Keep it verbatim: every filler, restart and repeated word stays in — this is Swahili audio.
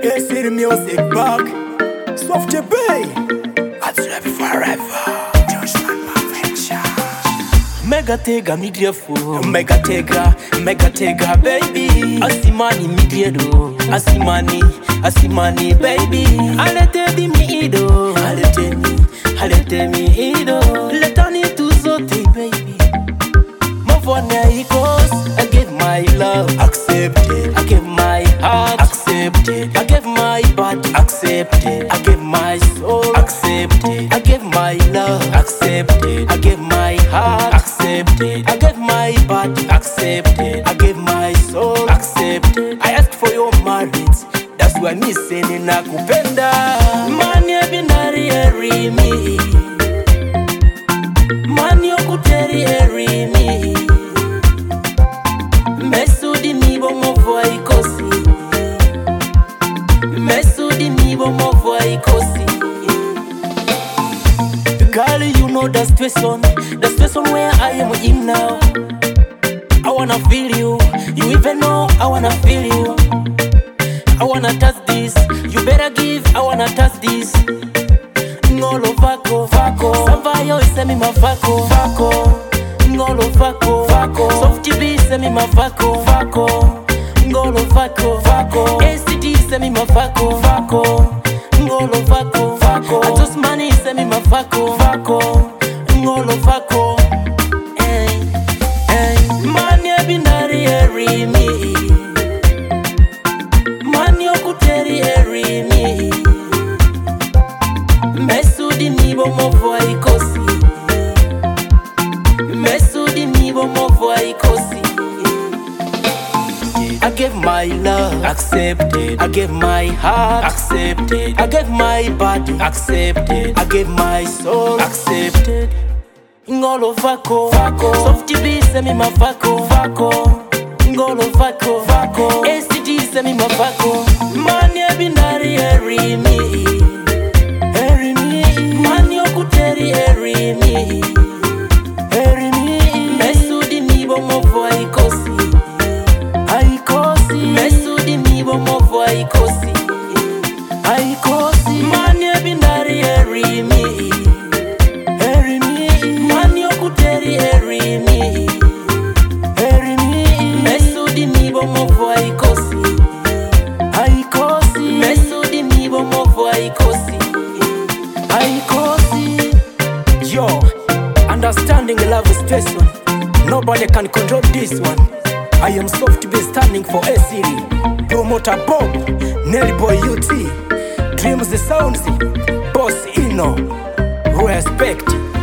A-City music back. Softy Bay. I'll rap forever. Joshman Perfection. Mega Tega media fool. Mega Tega, Mega Tega, baby. Asimani media do. Asimani, Asimani baby. Alete di mi ido. Alete mi, Alete mi ido. Letani tu zote baby. Mavone equals. I give my love. accept it, I give my heart. accept it, I give my body. accept it, I give my soul. accept it, I give my love. accept it, I give my heart. accept it, I give my body. accept it, I give my soul. accept it. I asked for your marriage. That's why me saying nakupenda. Mani ebinari eri mi. Mani okuteri eri mi. Mesudi nibo movo ikosi. Mesudi nibo movo ikosi. Girl, you know the situation, the situation where I am in now. I wanna feel you, you even know I wanna feel you. I wanna touch this, you better give, I wanna touch this. Ngolo fako, fako Savayo isemi mafako, fako Ngolo fako, fako Softy B semi mafako, fako Ngolo fako, fako A C D semi mafako, fako Ngolo fako, fako Atosmani semi mafako, fako Ngolo fako Hey, hey Mani ebinari eri mi. Mani okuteri eri mi. Mesudi nibo movo ikosi. Mesudi nibo movo ikosi. I give my love, Accept it, I give my heart, accept it, I give my body, accept it, I give my soul. accept it. Ngolo fako, Fako. Softy B semi mafako, Fako, Ngolo fako, Fako. A C D semi mafako. Mani ebinari eri mi. Eri mi, Mani okuteri eri mi. eri mi, Mesudi nibo movo ikosi. aikosi, Mesudi nibo movo ikosi. aikosi, Mani ebinari eri mi. eri mi, Mani okuteri eri mi. eri mi, Mesudi nibo movo ikosi. aikosi, Mesudi nibo movo ikosi. aikosi. Yo, understanding love is person. Nobody can control this one. I am Softy B standing for A-City. Promoter Bob, Nelly Boy U T, Dreams the Sounds, Boss Ino, respect.